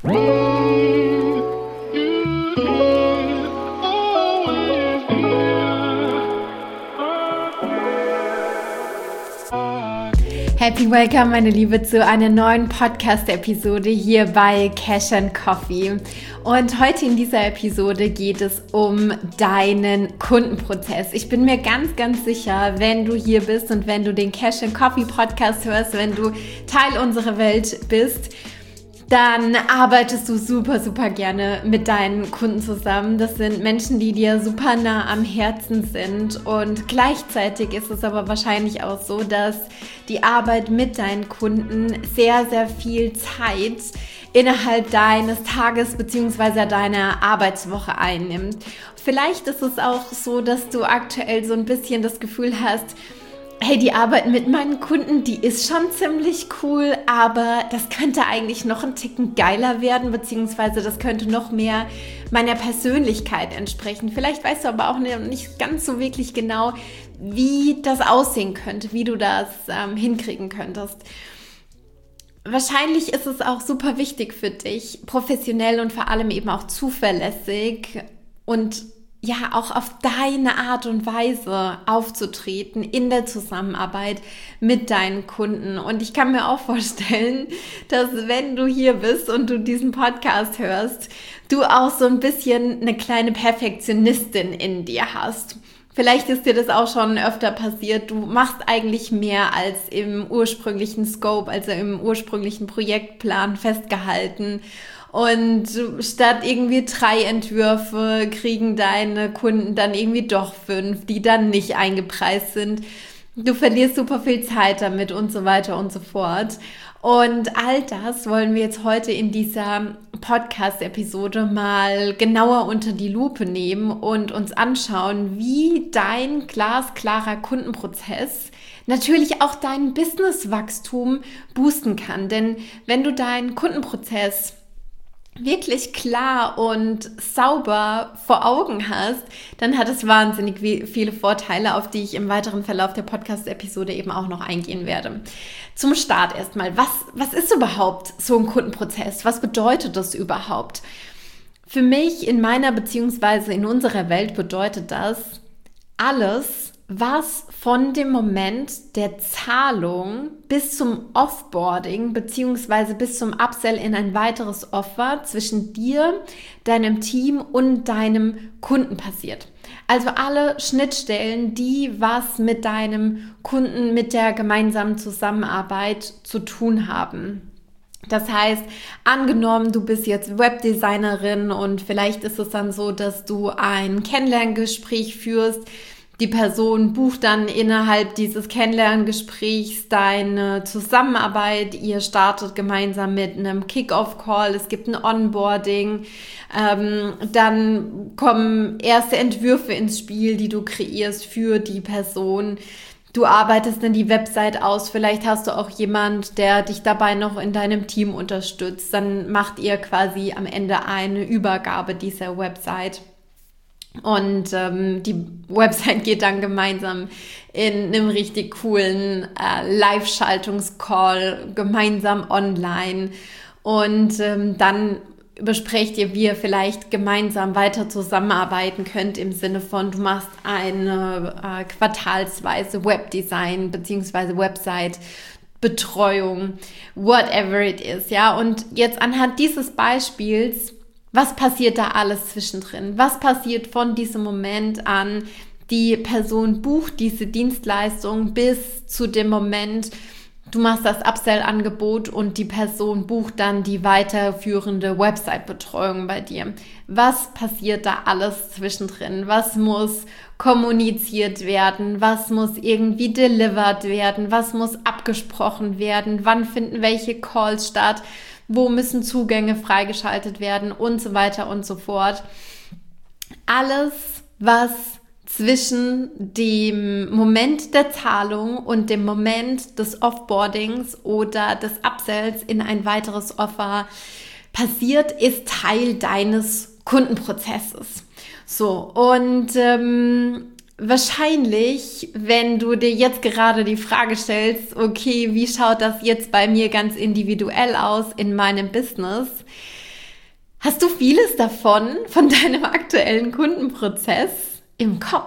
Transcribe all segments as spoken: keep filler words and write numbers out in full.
Happy Welcome, meine Liebe, zu einer neuen Podcast-Episode hier bei Cash and Coffee. Und heute in dieser Episode geht es um deinen Kundenprozess. Ich bin mir ganz, ganz sicher, wenn du hier bist und wenn du den Cash and Coffee Podcast hörst, wenn du Teil unserer Welt bist, dann arbeitest du super, super gerne mit deinen Kunden zusammen. Das sind Menschen, die dir super nah am Herzen sind, und gleichzeitig ist es aber wahrscheinlich auch so, dass die Arbeit mit deinen Kunden sehr, sehr viel Zeit innerhalb deines Tages bzw. deiner Arbeitswoche einnimmt. Vielleicht ist es auch so, dass du aktuell so ein bisschen das Gefühl hast, hey, die Arbeit mit meinen Kunden, die ist schon ziemlich cool, aber das könnte eigentlich noch ein Ticken geiler werden, beziehungsweise das könnte noch mehr meiner Persönlichkeit entsprechen. Vielleicht weißt du aber auch nicht ganz so wirklich genau, wie das aussehen könnte, wie du das ähm, hinkriegen könntest. Wahrscheinlich ist es auch super wichtig für dich, professionell und vor allem eben auch zuverlässig und ja, auch auf deine Art und Weise aufzutreten in der Zusammenarbeit mit deinen Kunden. Und ich kann mir auch vorstellen, dass wenn du hier bist und du diesen Podcast hörst, du auch so ein bisschen eine kleine Perfektionistin in dir hast. Vielleicht ist dir das auch schon öfter passiert. Du machst eigentlich mehr als im ursprünglichen Scope, also im ursprünglichen Projektplan festgehalten. Und statt irgendwie drei Entwürfe kriegen deine Kunden dann irgendwie doch fünf, die dann nicht eingepreist sind. Du verlierst super viel Zeit damit und so weiter und so fort. Und all das wollen wir jetzt heute in dieser Podcast-Episode mal genauer unter die Lupe nehmen und uns anschauen, wie dein glasklarer Kundenprozess natürlich auch dein Businesswachstum boosten kann. Denn wenn du deinen Kundenprozess wirklich klar und sauber vor Augen hast, dann hat es wahnsinnig viele Vorteile, auf die ich im weiteren Verlauf der Podcast-Episode eben auch noch eingehen werde. Zum Start erstmal, was, was ist überhaupt so ein Kundenprozess? Was bedeutet das überhaupt? Für mich in meiner beziehungsweise in unserer Welt bedeutet das alles, was von dem Moment der Zahlung bis zum Offboarding beziehungsweise bis zum Upsell in ein weiteres Offer zwischen dir, deinem Team und deinem Kunden passiert. Also alle Schnittstellen, die was mit deinem Kunden, mit der gemeinsamen Zusammenarbeit zu tun haben. Das heißt, angenommen, du bist jetzt Webdesignerin und vielleicht ist es dann so, dass du ein Kennenlerngespräch führst. Die Person bucht dann innerhalb dieses Kennenlerngesprächs deine Zusammenarbeit. Ihr startet gemeinsam mit einem Kick-Off-Call. Es gibt ein Onboarding. Ähm, dann kommen erste Entwürfe ins Spiel, die du kreierst für die Person. Du arbeitest dann die Website aus. Vielleicht hast du auch jemand, der dich dabei noch in deinem Team unterstützt. Dann macht ihr quasi am Ende eine Übergabe dieser Website. Und ähm, die Website geht dann gemeinsam in einem richtig coolen äh, Live-Schaltungscall gemeinsam online. Und ähm, dann besprecht ihr, wie ihr vielleicht gemeinsam weiter zusammenarbeiten könnt im Sinne von, du machst eine äh, quartalsweise Webdesign bzw. Website-Betreuung, whatever it is. Ja? Und jetzt anhand dieses Beispiels, was passiert da alles zwischendrin? Was passiert von diesem Moment an, die Person bucht diese Dienstleistung bis zu dem Moment, du machst das Upsell-Angebot und die Person bucht dann die weiterführende Website-Betreuung bei dir. Was passiert da alles zwischendrin? Was muss kommuniziert werden? Was muss irgendwie delivered werden? Was muss abgesprochen werden? Wann finden welche Calls statt? Wo müssen Zugänge freigeschaltet werden und so weiter und so fort. Alles, was zwischen dem Moment der Zahlung und dem Moment des Offboardings oder des Upsells in ein weiteres Offer passiert, ist Teil deines Kundenprozesses. So, und ähm, wahrscheinlich, wenn du dir jetzt gerade die Frage stellst, okay, wie schaut das jetzt bei mir ganz individuell aus in meinem Business, hast du vieles davon, von deinem aktuellen Kundenprozess im Kopf.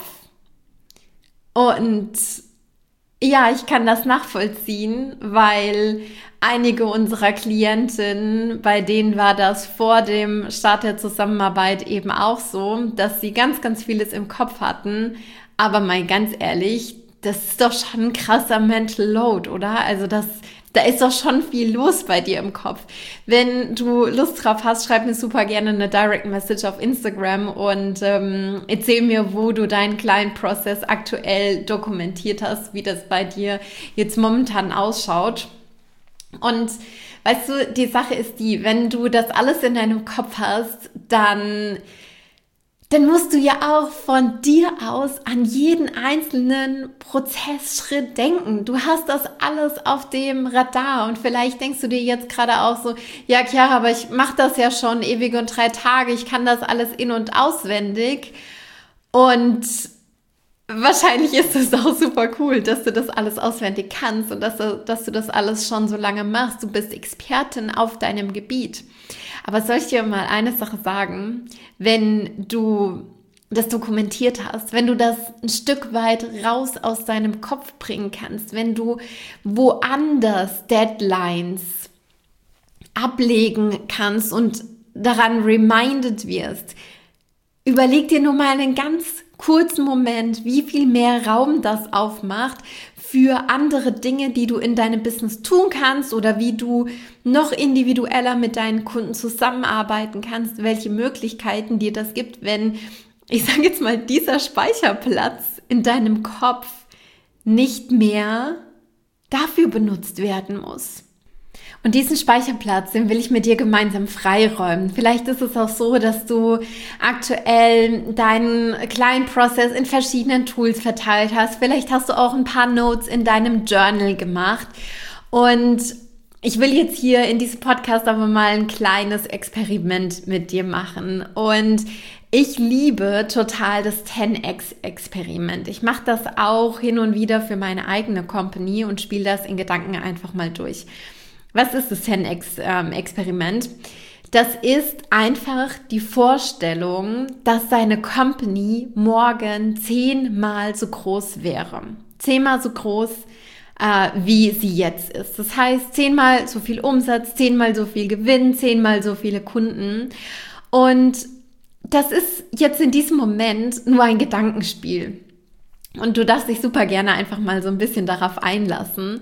Und ja, ich kann das nachvollziehen, weil einige unserer Klientinnen, bei denen war das vor dem Start der Zusammenarbeit eben auch so, dass sie ganz, ganz vieles im Kopf hatten. Aber mal ganz ehrlich, das ist doch schon ein krasser Mental Load, oder? Also das, da ist doch schon viel los bei dir im Kopf. Wenn du Lust drauf hast, schreib mir super gerne eine Direct Message auf Instagram und ähm, erzähl mir, wo du deinen kleinen Prozess aktuell dokumentiert hast, wie das bei dir jetzt momentan ausschaut. Und weißt du, die Sache ist die, wenn du das alles in deinem Kopf hast, dann dann musst du ja auch von dir aus an jeden einzelnen Prozessschritt denken. Du hast das alles auf dem Radar und vielleicht denkst du dir jetzt gerade auch so, ja Chiara, aber ich mache das ja schon ewig und drei Tage, ich kann das alles in- und auswendig und wahrscheinlich ist es auch super cool, dass du das alles auswendig kannst und dass du, dass du das alles schon so lange machst. Du bist Expertin auf deinem Gebiet. Aber soll ich dir mal eine Sache sagen? Wenn du das dokumentiert hast, wenn du das ein Stück weit raus aus deinem Kopf bringen kannst, wenn du woanders Deadlines ablegen kannst und daran reminded wirst, überleg dir nur mal einen ganz kurzen Moment, wie viel mehr Raum das aufmacht für andere Dinge, die du in deinem Business tun kannst oder wie du noch individueller mit deinen Kunden zusammenarbeiten kannst, welche Möglichkeiten dir das gibt, wenn, ich sage jetzt mal, dieser Speicherplatz in deinem Kopf nicht mehr dafür benutzt werden muss. Und diesen Speicherplatz, den will ich mit dir gemeinsam freiräumen. Vielleicht ist es auch so, dass du aktuell deinen kleinen Prozess in verschiedenen Tools verteilt hast. Vielleicht hast du auch ein paar Notes in deinem Journal gemacht. Und ich will jetzt hier in diesem Podcast aber mal ein kleines Experiment mit dir machen. Und ich liebe total das zehn X-Experiment. Ich mache das auch hin und wieder für meine eigene Company und spiele das in Gedanken einfach mal durch. Was ist das zehn X-Experiment? Das ist einfach die Vorstellung, dass deine Company morgen zehnmal so groß wäre. Zehnmal so groß, äh, wie sie jetzt ist. Das heißt, zehnmal so viel Umsatz, zehnmal so viel Gewinn, zehnmal so viele Kunden. Und das ist jetzt in diesem Moment nur ein Gedankenspiel. Und du darfst dich super gerne einfach mal so ein bisschen darauf einlassen.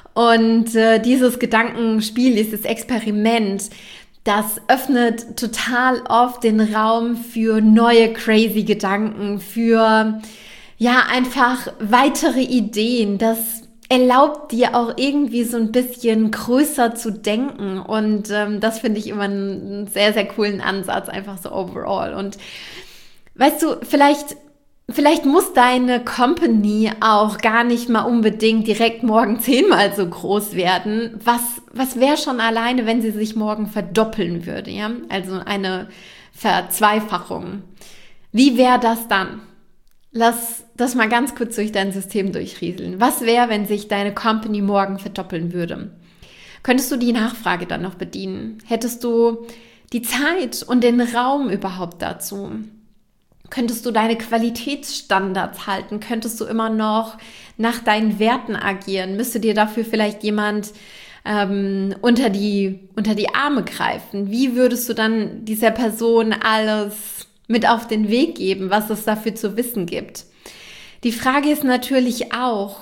Und äh, dieses Gedankenspiel, dieses Experiment, das öffnet total oft den Raum für neue crazy Gedanken, für ja einfach weitere Ideen. Das erlaubt dir auch irgendwie so ein bisschen größer zu denken und ähm, das finde ich immer einen sehr, sehr coolen Ansatz, einfach so overall. Und weißt du, vielleicht Vielleicht muss deine Company auch gar nicht mal unbedingt direkt morgen zehnmal so groß werden. Was, was wäre schon alleine, wenn sie sich morgen verdoppeln würde, ja? Also eine Verzweifachung. Wie wäre das dann? Lass das mal ganz kurz durch dein System durchrieseln. Was wäre, wenn sich deine Company morgen verdoppeln würde? Könntest du die Nachfrage dann noch bedienen? Hättest du die Zeit und den Raum überhaupt dazu? Könntest du deine Qualitätsstandards halten? Könntest du immer noch nach deinen Werten agieren? Müsste dir dafür vielleicht jemand ähm, unter die, unter die Arme greifen? Wie würdest du dann dieser Person alles mit auf den Weg geben, was es dafür zu wissen gibt? Die Frage ist natürlich auch,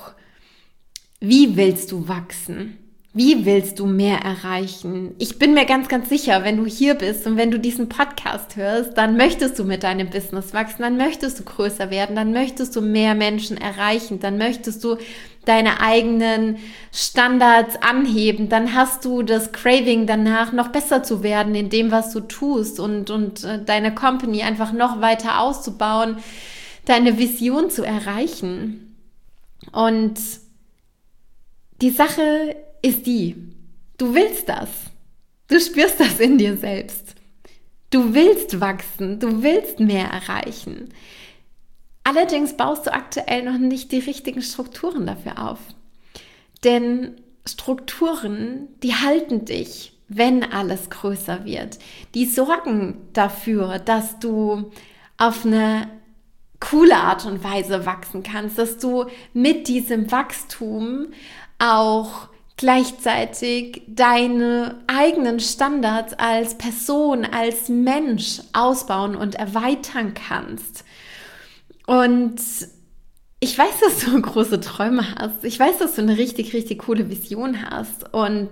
wie willst du wachsen? Wie willst du mehr erreichen? Ich bin mir ganz, ganz sicher, wenn du hier bist und wenn du diesen Podcast hörst, dann möchtest du mit deinem Business wachsen, dann möchtest du größer werden, dann möchtest du mehr Menschen erreichen, dann möchtest du deine eigenen Standards anheben, dann hast du das Craving danach, noch besser zu werden in dem, was du tust und, und deine Company einfach noch weiter auszubauen, deine Vision zu erreichen. Und die Sache ist die, du willst das. Du spürst das in dir selbst. Du willst wachsen, du willst mehr erreichen. Allerdings baust du aktuell noch nicht die richtigen Strukturen dafür auf. Denn Strukturen, die halten dich. wenn alles größer wird. Die sorgen dafür, dass du auf eine coole Art und Weise wachsen kannst, dass du mit diesem Wachstum auch gleichzeitig deine eigenen Standards als Person, als Mensch ausbauen und erweitern kannst. Und ich weiß, dass du große Träume hast. Ich weiß, dass du eine richtig, richtig coole Vision hast. Und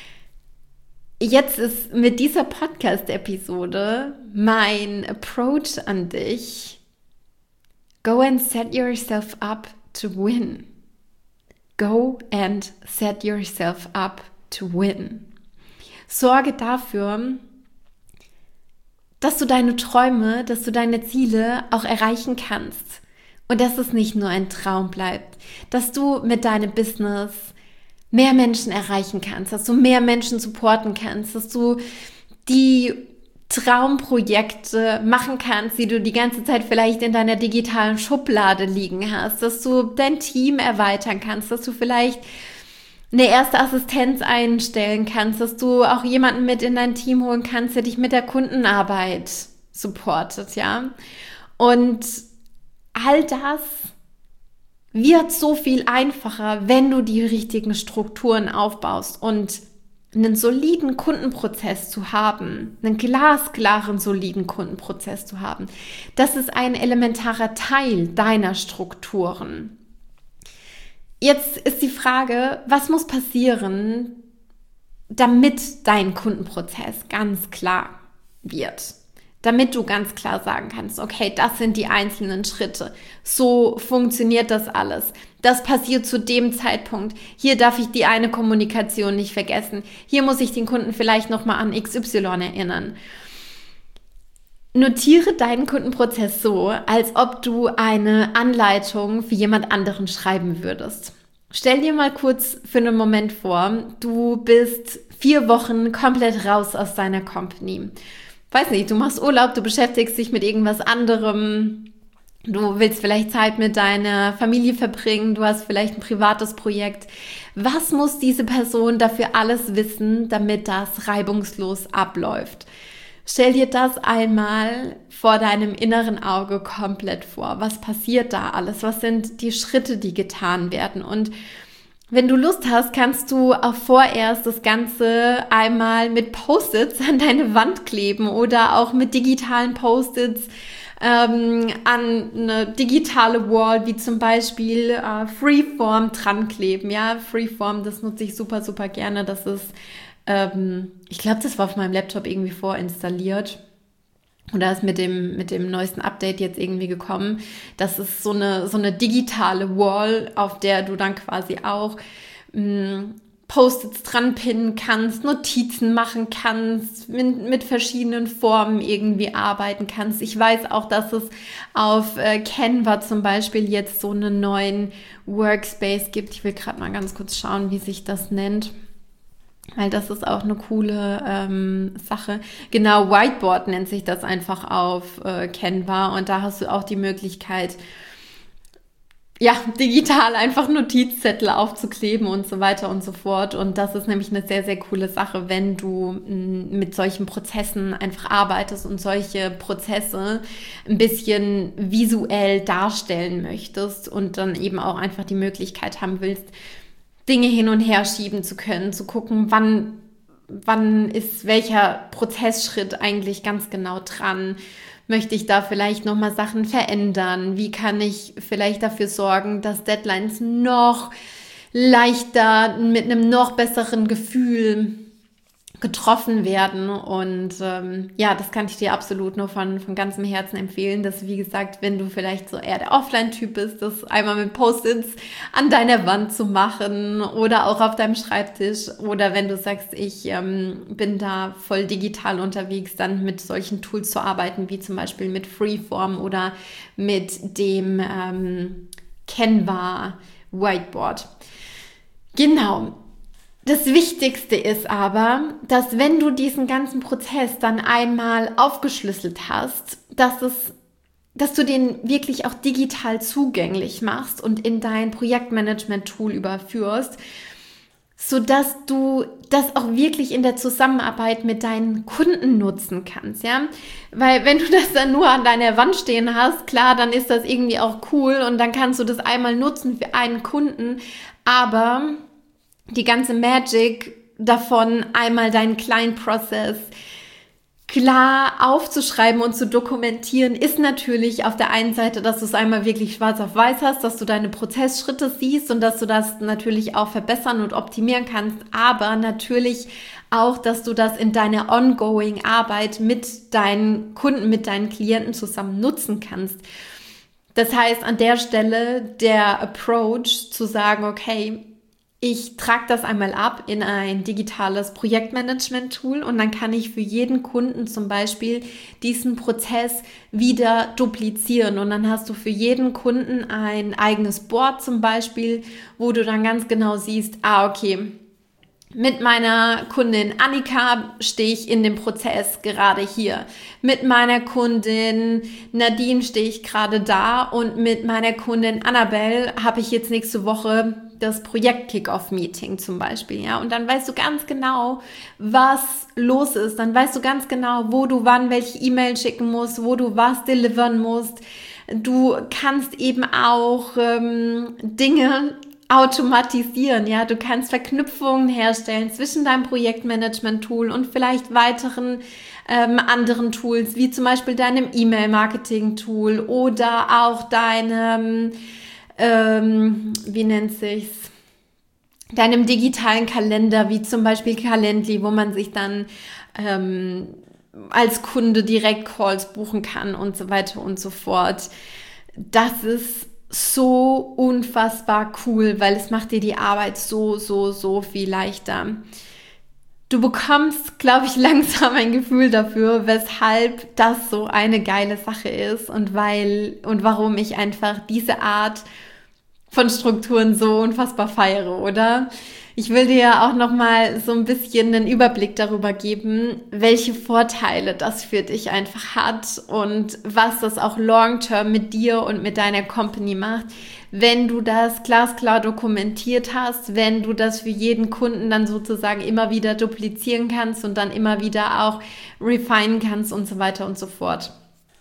jetzt ist mit dieser Podcast-Episode mein Approach an dich: Go and set yourself up to win. Go and set yourself up to win. Sorge dafür, dass du deine Träume, dass du deine Ziele auch erreichen kannst. Und dass es nicht nur ein Traum bleibt. Dass du mit deinem Business mehr Menschen erreichen kannst, dass du mehr Menschen supporten kannst, dass du die Traumprojekte machen kannst, die du die ganze Zeit vielleicht in deiner digitalen Schublade liegen hast, dass du dein Team erweitern kannst, dass du vielleicht eine erste Assistenz einstellen kannst, dass du auch jemanden mit in dein Team holen kannst, der dich mit der Kundenarbeit supportet, ja. Und all das wird so viel einfacher, wenn du die richtigen Strukturen aufbaust. Und einen soliden Kundenprozess zu haben, einen glasklaren, soliden Kundenprozess zu haben, das ist ein elementarer Teil deiner Strukturen. Jetzt ist die Frage, was muss passieren, damit dein Kundenprozess ganz klar wird? Damit du ganz klar sagen kannst, okay, das sind die einzelnen Schritte. So funktioniert das alles. Das passiert zu dem Zeitpunkt. Hier darf ich die eine Kommunikation nicht vergessen. Hier muss ich den Kunden vielleicht nochmal an X Y erinnern. Notiere deinen Kundenprozess so, als ob du eine Anleitung für jemand anderen schreiben würdest. Stell dir mal kurz für einen Moment vor, du bist vier Wochen komplett raus aus deiner Company. Weiß nicht, du machst Urlaub, du beschäftigst dich mit irgendwas anderem, du willst vielleicht Zeit mit deiner Familie verbringen, du hast vielleicht ein privates Projekt. Was muss diese Person dafür alles wissen, damit das reibungslos abläuft? Stell dir das einmal vor deinem inneren Auge komplett vor. Was passiert da alles? Was sind die Schritte, die getan werden? Und wenn du Lust hast, kannst du auch vorerst das Ganze einmal mit Post-its an deine Wand kleben oder auch mit digitalen Post-its ähm, an eine digitale Wall, wie zum Beispiel äh, Freeform dran kleben. Ja, Freeform, das nutze ich super, super gerne. Das ist, ähm, ich glaube, das war auf meinem Laptop irgendwie vorinstalliert. Oder ist mit dem, mit dem neuesten Update jetzt irgendwie gekommen. Das ist so eine, so eine digitale Wall, auf der du dann quasi auch mh, Post-its dran pinnen kannst, Notizen machen kannst, mit, mit verschiedenen Formen irgendwie arbeiten kannst. Ich weiß auch, dass es auf äh, Canva zum Beispiel jetzt so einen neuen Workspace gibt. Ich will gerade mal ganz kurz schauen, wie sich das nennt. Weil das ist auch eine coole ähm, Sache. Genau, Whiteboard nennt sich das einfach auf äh, Canva. Und da hast du auch die Möglichkeit, ja, digital einfach Notizzettel aufzukleben und so weiter und so fort. Und das ist nämlich eine sehr, sehr coole Sache, wenn du m, mit solchen Prozessen einfach arbeitest und solche Prozesse ein bisschen visuell darstellen möchtest und dann eben auch einfach die Möglichkeit haben willst, Dinge hin und her schieben zu können, zu gucken, wann, wann ist welcher Prozessschritt eigentlich ganz genau dran. Möchte ich da vielleicht nochmal Sachen verändern? Wie kann ich vielleicht dafür sorgen, dass Deadlines noch leichter, mit einem noch besseren Gefühl getroffen werden? Und ähm, ja, das kann ich dir absolut nur von, von ganzem Herzen empfehlen, dass, wie gesagt, wenn du vielleicht so eher der Offline-Typ bist, das einmal mit Post-its an deiner Wand zu machen oder auch auf deinem Schreibtisch, oder wenn du sagst, ich ähm, bin da voll digital unterwegs, dann mit solchen Tools zu arbeiten, wie zum Beispiel mit Freeform oder mit dem ähm, Canva Whiteboard. Genau. Das Wichtigste ist aber, dass wenn du diesen ganzen Prozess dann einmal aufgeschlüsselt hast, dass es, dass du den wirklich auch digital zugänglich machst und in dein Projektmanagement-Tool überführst, sodass du das auch wirklich in der Zusammenarbeit mit deinen Kunden nutzen kannst, ja, weil wenn du das dann nur an deiner Wand stehen hast, klar, dann ist das irgendwie auch cool und dann kannst du das einmal nutzen für einen Kunden, aber die ganze Magic davon, einmal deinen kleinen Prozess klar aufzuschreiben und zu dokumentieren, ist natürlich auf der einen Seite, dass du es einmal wirklich schwarz auf weiß hast, dass du deine Prozessschritte siehst und dass du das natürlich auch verbessern und optimieren kannst, aber natürlich auch, dass du das in deiner ongoing Arbeit mit deinen Kunden, mit deinen Klienten zusammen nutzen kannst. Das heißt, an der Stelle der Approach zu sagen, okay, ich trage das einmal ab in ein digitales Projektmanagement-Tool und dann kann ich für jeden Kunden zum Beispiel diesen Prozess wieder duplizieren und dann hast du für jeden Kunden ein eigenes Board zum Beispiel, wo du dann ganz genau siehst, ah okay, mit meiner Kundin Annika stehe ich in dem Prozess gerade hier. Mit meiner Kundin Nadine stehe ich gerade da und mit meiner Kundin Annabelle habe ich jetzt nächste Woche das Projekt-Kick-Off-Meeting zum Beispiel, ja. Und dann weißt du ganz genau, was los ist. Dann weißt du ganz genau, wo du wann welche E-Mail schicken musst, wo du was delivern musst. Du kannst eben auch ähm, Dinge automatisieren, ja, du kannst Verknüpfungen herstellen zwischen deinem Projektmanagement-Tool und vielleicht weiteren ähm, anderen Tools, wie zum Beispiel deinem E-Mail-Marketing-Tool oder auch deinem, ähm, wie nennt sich's, deinem digitalen Kalender, wie zum Beispiel Calendly, wo man sich dann ähm, als Kunde direkt Calls buchen kann und so weiter und so fort. Das ist so unfassbar cool, weil es macht dir die Arbeit so, so, so viel leichter. Du bekommst, glaube ich, langsam ein Gefühl dafür, weshalb das so eine geile Sache ist und weil und warum ich einfach diese Art von Strukturen so unfassbar feiere, oder? Ich will dir ja auch nochmal so ein bisschen einen Überblick darüber geben, welche Vorteile das für dich einfach hat und was das auch long-term mit dir und mit deiner Company macht, wenn du das glasklar dokumentiert hast, wenn du das für jeden Kunden dann sozusagen immer wieder duplizieren kannst und dann immer wieder auch refinen kannst und so weiter und so fort.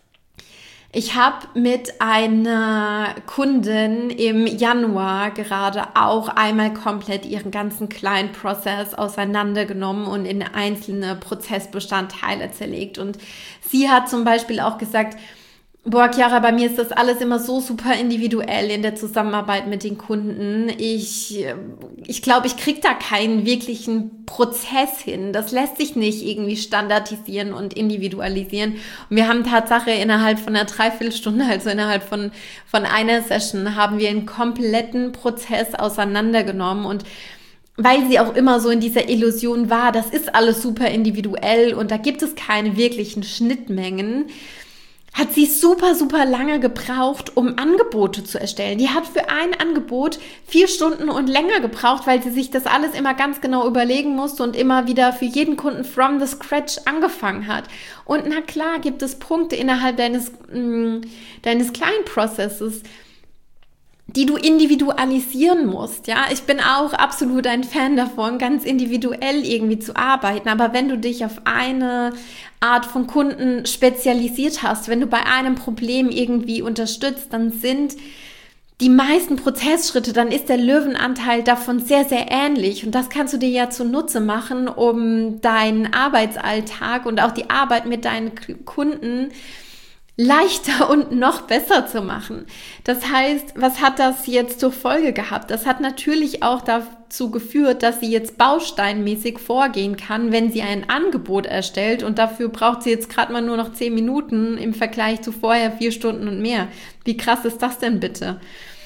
Ich habe mit einer Kundin im Januar gerade auch einmal komplett ihren ganzen kleinen Prozess auseinandergenommen und in einzelne Prozessbestandteile zerlegt. Und sie hat zum Beispiel auch gesagt, boah, Chiara, bei mir ist das alles immer so super individuell in der Zusammenarbeit mit den Kunden. Ich ich glaube, ich kriege da keinen wirklichen Prozess hin. Das lässt sich nicht irgendwie standardisieren und individualisieren. Und wir haben Tatsache innerhalb von einer Dreiviertelstunde, also innerhalb von, von einer Session, haben wir einen kompletten Prozess auseinandergenommen und weil sie auch immer so in dieser Illusion war, das ist alles super individuell und da gibt es keine wirklichen Schnittmengen, hat sie super, super lange gebraucht, um Angebote zu erstellen. Die hat für ein Angebot vier Stunden und länger gebraucht, weil sie sich das alles immer ganz genau überlegen musste und immer wieder für jeden Kunden from the scratch angefangen hat. Und na klar gibt es Punkte innerhalb deines, mh, deines kleinen Prozesses, die du individualisieren musst, ja. Ich bin auch absolut ein Fan davon, ganz individuell irgendwie zu arbeiten. Aber wenn du dich auf eine Art von Kunden spezialisiert hast, wenn du bei einem Problem irgendwie unterstützt, dann sind die meisten Prozessschritte, dann ist der Löwenanteil davon sehr, sehr ähnlich. Und das kannst du dir ja zunutze machen, um deinen Arbeitsalltag und auch die Arbeit mit deinen Kunden leichter und noch besser zu machen. Das heißt, was hat das jetzt zur Folge gehabt? Das hat natürlich auch dazu geführt, dass sie jetzt bausteinmäßig vorgehen kann, wenn sie ein Angebot erstellt und dafür braucht sie jetzt gerade mal nur noch zehn Minuten im Vergleich zu vorher vier Stunden und mehr. Wie krass ist das denn bitte?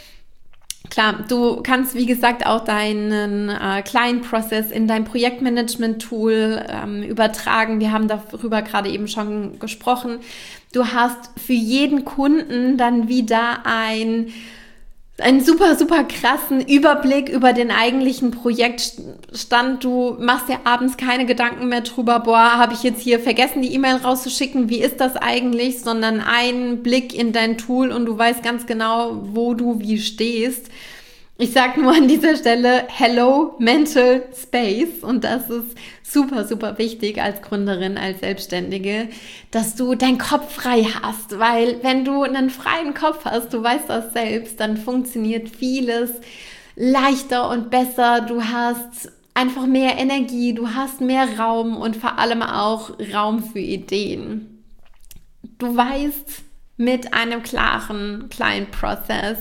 Klar, du kannst, wie gesagt, auch deinen äh, kleinen Prozess in dein Projektmanagement-Tool ähm, übertragen. Wir haben darüber gerade eben schon gesprochen. Du hast für jeden Kunden dann wieder ein, einen super, super krassen Überblick über den eigentlichen Projektstand. Du machst dir abends keine Gedanken mehr drüber, boah, habe ich jetzt hier vergessen, die E-Mail rauszuschicken, wie ist das eigentlich? Sondern ein Blick in dein Tool und du weißt ganz genau, wo du wie stehst. Ich sage nur an dieser Stelle Hello Mental Space, und das ist super, super wichtig als Gründerin, als Selbstständige, dass du deinen Kopf frei hast, weil wenn du einen freien Kopf hast, du weißt das selbst, dann funktioniert vieles leichter und besser. Du hast einfach mehr Energie, du hast mehr Raum und vor allem auch Raum für Ideen. Du weißt mit einem klaren, kleinen Prozess,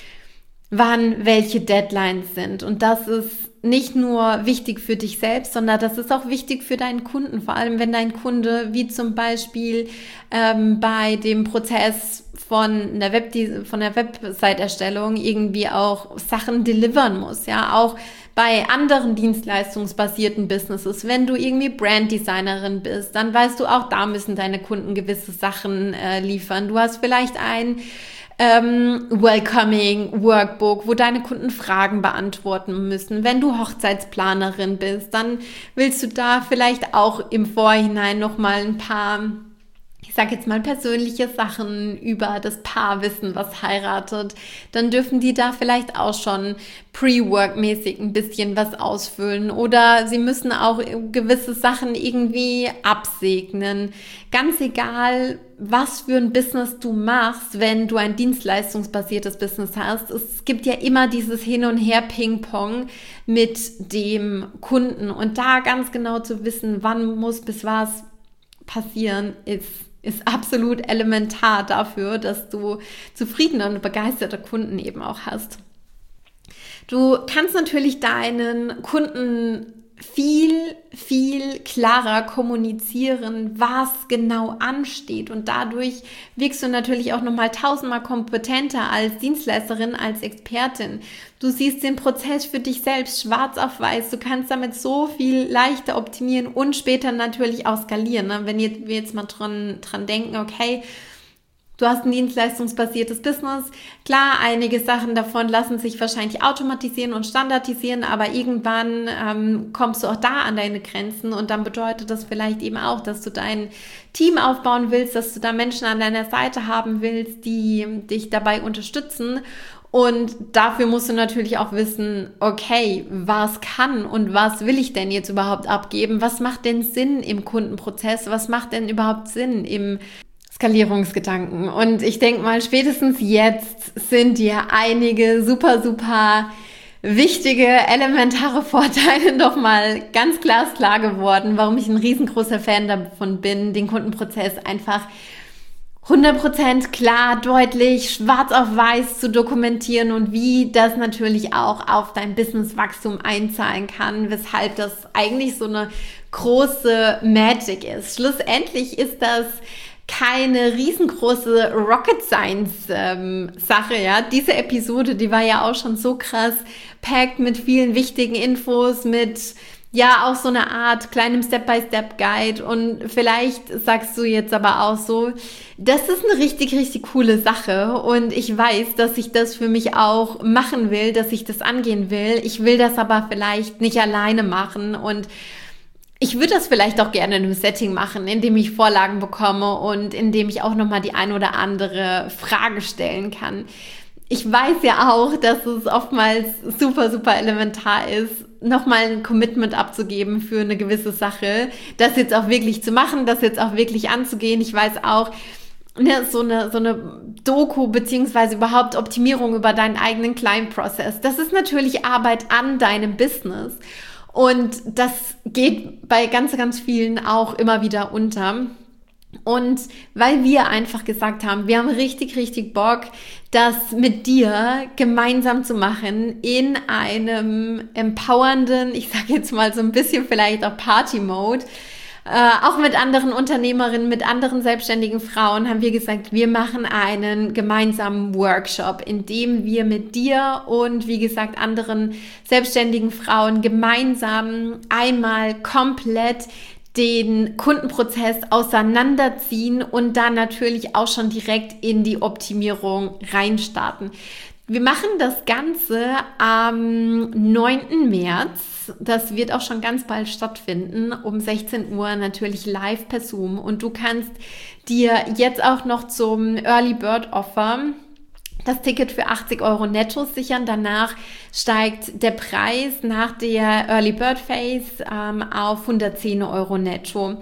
wann welche Deadlines sind. Und das ist nicht nur wichtig für dich selbst, sondern das ist auch wichtig für deinen Kunden. Vor allem, wenn dein Kunde, wie zum Beispiel ähm, bei dem Prozess von der Web, von der Website-Erstellung irgendwie auch Sachen delivern muss. Ja, auch bei anderen dienstleistungsbasierten Businesses, wenn du irgendwie Branddesignerin bist, dann weißt du auch, da müssen deine Kunden gewisse Sachen äh, liefern. Du hast vielleicht ein Ähm, Welcoming Workbook, wo deine Kunden Fragen beantworten müssen. Wenn du Hochzeitsplanerin bist, dann willst du da vielleicht auch im Vorhinein nochmal ein paar, ich sage jetzt mal, persönliche Sachen über das Paar wissen, was heiratet. Dann dürfen die da vielleicht auch schon pre-work-mäßig ein bisschen was ausfüllen, oder sie müssen auch gewisse Sachen irgendwie absegnen. Ganz egal, was für ein Business du machst, wenn du ein dienstleistungsbasiertes Business hast. Es gibt ja immer dieses Hin- und Her-Ping-Pong mit dem Kunden, und da ganz genau zu wissen, wann muss bis was passieren, ist ist absolut elementar dafür, dass du zufriedene und begeisterte Kunden eben auch hast. Du kannst natürlich deinen Kunden viel, viel klarer kommunizieren, was genau ansteht, und dadurch wirkst du natürlich auch nochmal tausendmal kompetenter als Dienstleisterin, als Expertin. Du siehst den Prozess für dich selbst schwarz auf weiß, du kannst damit so viel leichter optimieren und später natürlich auch skalieren, ne? Wenn wir jetzt mal dran, dran denken, okay, du hast ein dienstleistungsbasiertes Business. Klar, einige Sachen davon lassen sich wahrscheinlich automatisieren und standardisieren, aber irgendwann ähm, kommst du auch da an deine Grenzen, und dann bedeutet das vielleicht eben auch, dass du dein Team aufbauen willst, dass du da Menschen an deiner Seite haben willst, die dich dabei unterstützen. Und dafür musst du natürlich auch wissen, okay, was kann und was will ich denn jetzt überhaupt abgeben? Was macht denn Sinn im Kundenprozess? Was macht denn überhaupt Sinn im Skalierungsgedanken? Und ich denke mal, spätestens jetzt sind dir einige super, super wichtige, elementare Vorteile doch mal ganz glasklar geworden, warum ich ein riesengroßer Fan davon bin, den Kundenprozess einfach hundert Prozent klar, deutlich, schwarz auf weiß zu dokumentieren, und wie das natürlich auch auf dein Businesswachstum einzahlen kann, weshalb das eigentlich so eine große Magic ist. Schlussendlich ist das keine riesengroße Rocket Science ähm, Sache, ja. Diese Episode, die war ja auch schon so krass packed mit vielen wichtigen Infos, mit ja auch so eine Art kleinem Step-by-Step-Guide, und vielleicht sagst du jetzt aber auch so, das ist eine richtig, richtig coole Sache, und ich weiß, dass ich das für mich auch machen will, dass ich das angehen will. Ich will das aber vielleicht nicht alleine machen, und ich würde das vielleicht auch gerne in einem Setting machen, in dem ich Vorlagen bekomme und in dem ich auch nochmal die ein oder andere Frage stellen kann. Ich weiß ja auch, dass es oftmals super, super elementar ist, nochmal ein Commitment abzugeben für eine gewisse Sache, das jetzt auch wirklich zu machen, das jetzt auch wirklich anzugehen. Ich weiß auch, ne, so eine, so eine Doku beziehungsweise überhaupt Optimierung über deinen eigenen Client-Prozess, das ist natürlich Arbeit an deinem Business. Und das geht bei ganz, ganz vielen auch immer wieder unter. Und weil wir einfach gesagt haben, wir haben richtig, richtig Bock, das mit dir gemeinsam zu machen in einem empowernden, ich sage jetzt mal so ein bisschen vielleicht auch Party-Mode, Äh, auch mit anderen Unternehmerinnen, mit anderen selbstständigen Frauen haben wir gesagt, wir machen einen gemeinsamen Workshop, in dem wir mit dir und wie gesagt anderen selbstständigen Frauen gemeinsam einmal komplett den Kundenprozess auseinanderziehen und dann natürlich auch schon direkt in die Optimierung reinstarten. Wir machen das Ganze am neunten März. Das wird auch schon ganz bald stattfinden, um sechzehn Uhr natürlich live per Zoom. Und du kannst dir jetzt auch noch zum Early Bird Offer das Ticket für achtzig Euro netto sichern. Danach steigt der Preis nach der Early Bird Phase ähm, auf hundertzehn Euro netto.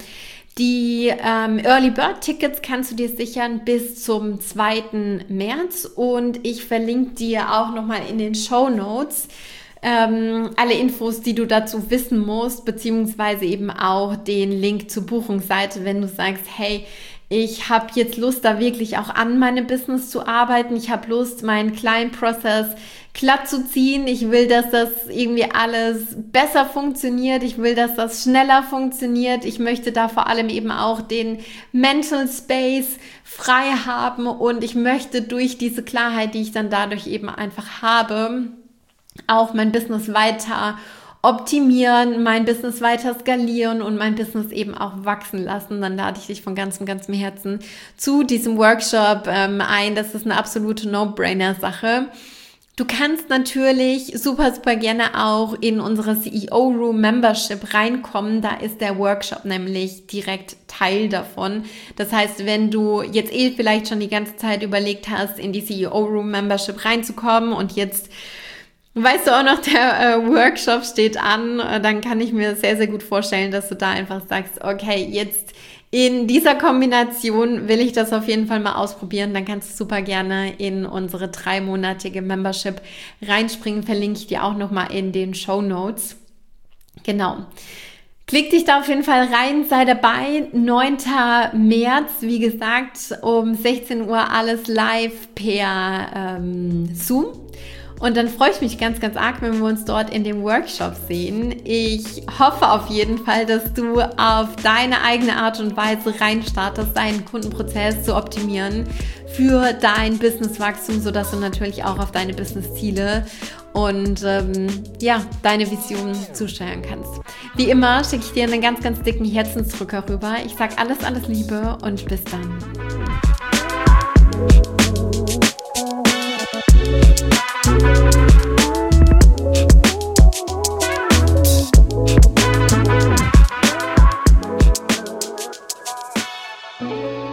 Die ähm, Early Bird Tickets kannst du dir sichern bis zum zweiten März und ich verlinke dir auch nochmal in den Shownotes ähm, alle Infos, die du dazu wissen musst, beziehungsweise eben auch den Link zur Buchungsseite, wenn du sagst, hey, ich habe jetzt Lust, da wirklich auch an meinem Business zu arbeiten. Ich habe Lust, meinen kleinen Prozess glatt zu ziehen. Ich will, dass das irgendwie alles besser funktioniert. Ich will, dass das schneller funktioniert. Ich möchte da vor allem eben auch den Mental Space frei haben und ich möchte durch diese Klarheit, die ich dann dadurch eben einfach habe, auch mein Business weiter optimieren, mein Business weiter skalieren und mein Business eben auch wachsen lassen. Dann lade ich dich von ganzem, ganzem Herzen zu diesem Workshop ähm, ein. Das ist eine absolute No-Brainer-Sache. Du kannst natürlich super, super gerne auch in unsere C E O Room Membership reinkommen. Da ist der Workshop nämlich direkt Teil davon. Das heißt, wenn du jetzt eh vielleicht schon die ganze Zeit überlegt hast, in die C E O Room Membership reinzukommen und jetzt weißt du auch noch, der äh, Workshop steht an, dann kann ich mir sehr, sehr gut vorstellen, dass du da einfach sagst, okay, jetzt in dieser Kombination will ich das auf jeden Fall mal ausprobieren. Dann kannst du super gerne in unsere dreimonatige Membership reinspringen. Verlinke ich dir auch nochmal in den Shownotes. Genau. Klick dich da auf jeden Fall rein, sei dabei. neunter März, wie gesagt, um sechzehn Uhr alles live per ähm, Zoom. Und dann freue ich mich ganz, ganz arg, wenn wir uns dort in dem Workshop sehen. Ich hoffe auf jeden Fall, dass du auf deine eigene Art und Weise reinstartest, deinen Kundenprozess zu optimieren für dein Businesswachstum, sodass du natürlich auch auf deine Businessziele und ähm, ja, deine Vision zusteuern kannst. Wie immer schicke ich dir einen ganz, ganz dicken Herzensdrücker rüber. Ich sage alles, alles Liebe und bis dann. Thank you.